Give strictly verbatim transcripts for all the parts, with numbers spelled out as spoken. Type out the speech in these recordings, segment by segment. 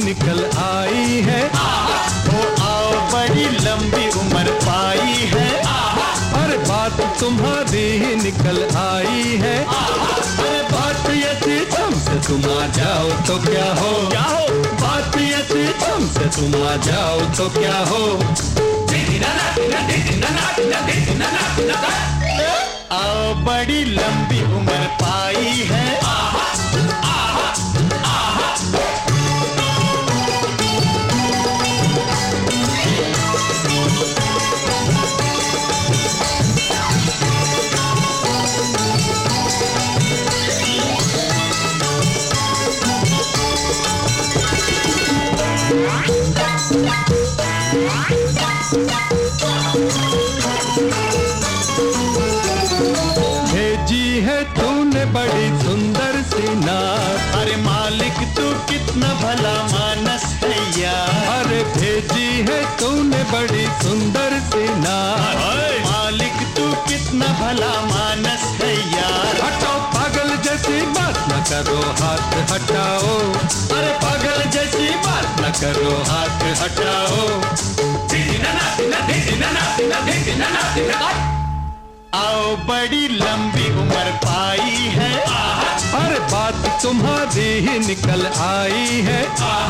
निकल आई है। ओ आओ बड़ी लंबी उम्र पाई है। अरे बात तुम्हारी ही निकल आई है। अरे बात यदि तुमसे तुम आ जाओ तो क्या हो, क्या हो? बात यदि तुमसे तुम आ जाओ तो क्या हो। आओ बड़ी लंबी उम्र पाई है। भेजी है तूने बड़ी सुंदर सी नात। अरे मालिक तू कितना भला मानस है यार। अरे भेजी है तूने बड़ी सुंदर सी नात। मालिक तू कितना भला मानस है यार। हटाओ पागल जैसी बात न करो, हाथ हटाओ। अरे पागल जैसी बात न करो, हाथ हटाओ। आओ बड़ी लंबी उम्र पाई है। अरे बात तुम्हारी ही निकल आई है।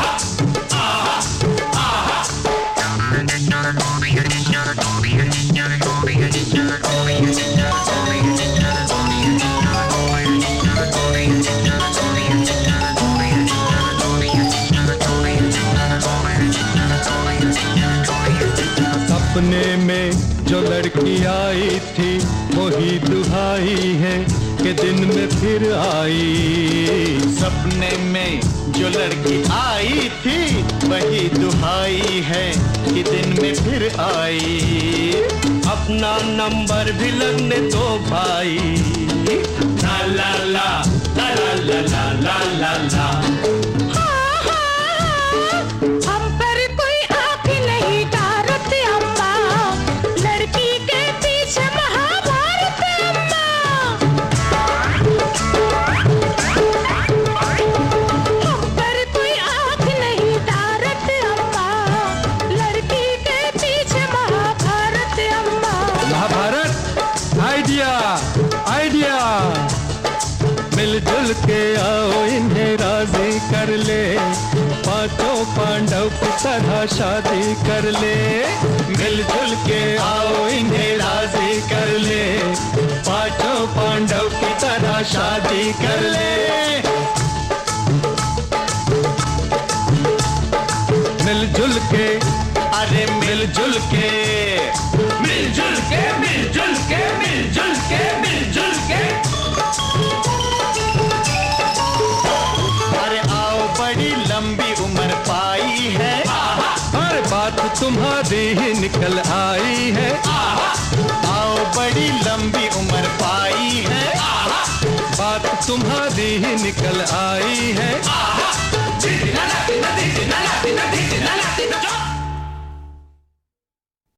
सपने में जो लड़की आई थी वही दुहाई है कि दिन में फिर आई। सपने में जो लड़की आई थी वही दुहाई है कि दिन में फिर आई। अपना नंबर भी लगने दो भाई। ला ला ला ला ला ला ला ला ला। आइडिया आइडिया मिलजुल के आओ इन्हें राजी कर ले। पांचों पांडव की तरह शादी कर ले। मिलजुल के आओ इन्हें राजी कर ले। पांचों पांडव की तरह शादी कर ले। मिलजुल के, अरे मिलजुल के, मिलजुल के, मिलजुल के, मिलजुल के, मिलजुल के। अरे आओ बड़ी लंबी उम्र पाई है। अरे बात तुम्हारी ही निकल आई है। आओ बड़ी लंबी उम्र पाई है। बात तुम्हारी ही निकल आई है।